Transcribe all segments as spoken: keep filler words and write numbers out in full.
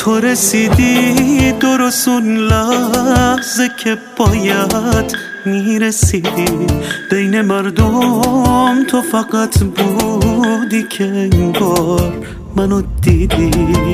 تو رسیدی درست اون لحظه که باید میرسیدی بین مردم. تو فقط بودی که انگار منو دیدی.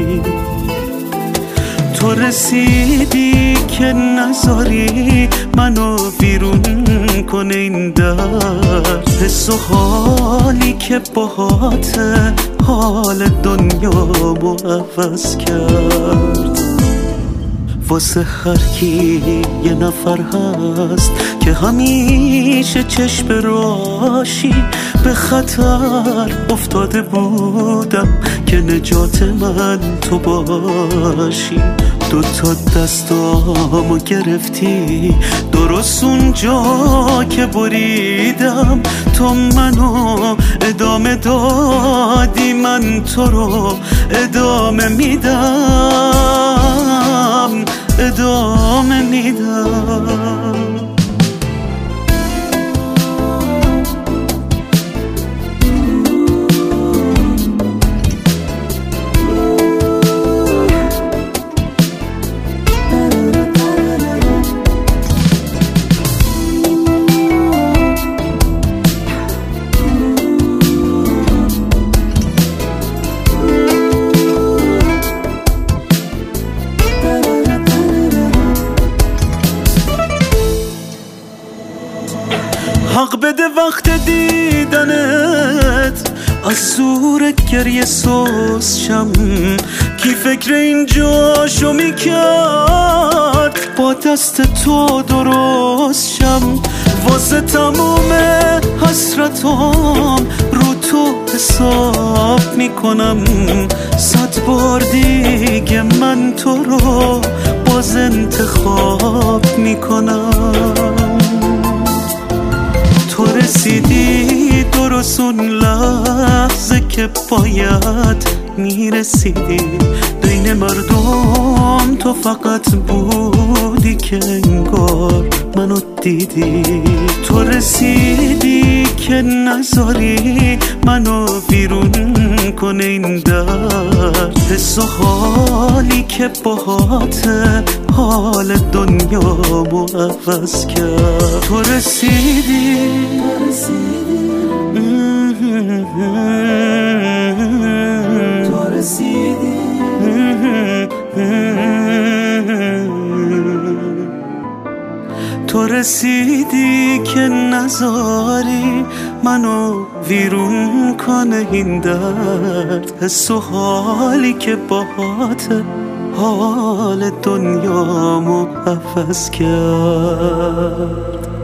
تو رسیدی که نذاری منو بیرون کنه این درد. حس و حالی که باهاته حال دنیامو عوض کرد. واسه هر کی یه نفر هست که همیشه چشم راشی به خطر افتاده بودم که نجات من تو باشی. دوتا دستامو گرفتی درست اونجا که بریدم. تو منو ادامه دادی، من تو رو ادامه میدم، ادامه میدم. حق بده وقت دیدنت از زور گریه سوز شم. کی فکر اینجاشو میکرد با دست تو درست شم. واسه تموم حسرتام رو تو حساب میکنم. صد بار دیگه من تو رو باز انتخاب میکنم. تو رسیدی درست اون لحظه که باید میرسیدی بین مردم. تو فقط بودی که انگار منو دیدی. تو رسیدی که نذاری منو بیرون کنه این درد. حس و حالی که باهاته حال دنیامو عوض کرد. تو رسیدی تو رسیدی تو رسیدی که نذاری منو ویرون کنه این درد. حس و حالی که باهاته حال دنیامو عوض کرد.